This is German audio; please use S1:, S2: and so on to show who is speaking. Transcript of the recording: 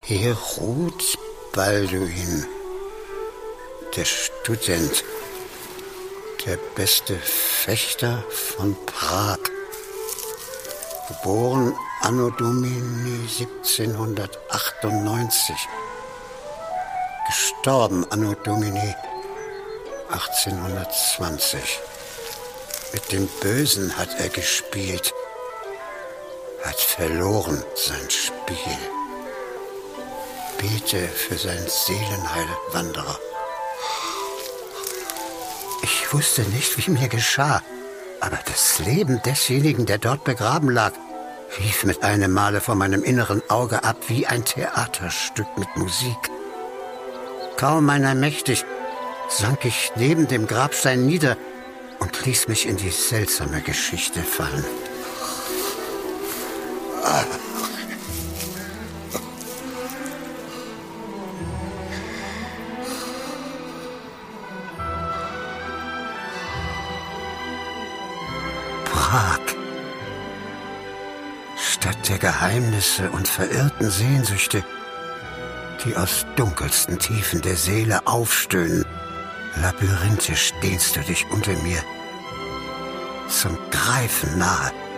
S1: Hier ruht Balduin, der Student, der beste Fechter von Prag. Geboren Anno Domini 1798. Gestorben Anno Domini 1820. Mit dem Bösen hat er gespielt, hat verloren sein Spiel. Bete für sein Seelenheil, Wanderer. Ich wusste nicht, wie mir geschah, aber das Leben desjenigen, der dort begraben lag, lief mit einem Male vor meinem inneren Auge ab wie ein Theaterstück mit Musik. Kaum meiner mächtig, sank ich neben dem Grabstein nieder und ließ mich in die seltsame Geschichte fallen. Prag. Stadt der Geheimnisse und verirrten Sehnsüchte, die aus dunkelsten Tiefen der Seele aufstöhnen. Labyrinthisch dehnst du dich unter mir, zum Greifen nahe.